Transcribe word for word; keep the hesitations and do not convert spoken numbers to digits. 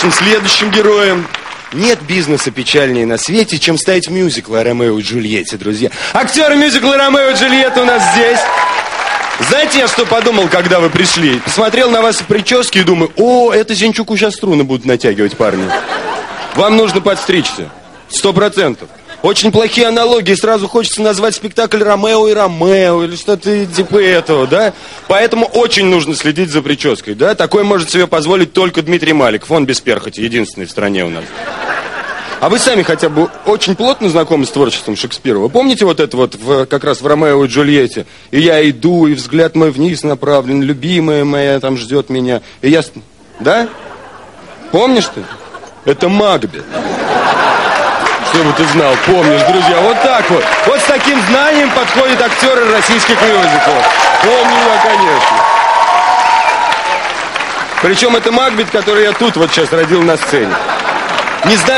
нашим следующим героем. Нет бизнеса печальнее на свете, чем ставить мюзикл о Ромео и Джульетте, друзья. Актеры мюзикла «Ромео и Джульетта» у нас здесь. Знаете, я что подумал, когда вы пришли? Посмотрел на вас в прическе и думаю, о, это Зинчуку сейчас струны будут натягивать, парни. Вам нужно подстричься. Сто процентов. Очень плохие аналогии, сразу хочется назвать спектакль «Ромео и Ромео» или что-то типа этого, да? Поэтому очень нужно следить за прической, да? Такое может себе позволить только Дмитрий Маликов, он без перхоти, единственный в стране у нас. А вы сами хотя бы очень плотно знакомы с творчеством Шекспира? Вы помните вот это вот в, как раз в «Ромео и Джульетте»? И я иду, и взгляд мой вниз направлен, любимая моя там ждет меня. И я... Да? Помнишь ты? Это Макбет. Чтобы ты знал, помнишь, друзья, вот так вот. Вот с таким знанием подходят актеры российских мюзиклов. Помню я, конечно. Причем это Макбет, который я тут вот сейчас родил на сцене. Не знаю.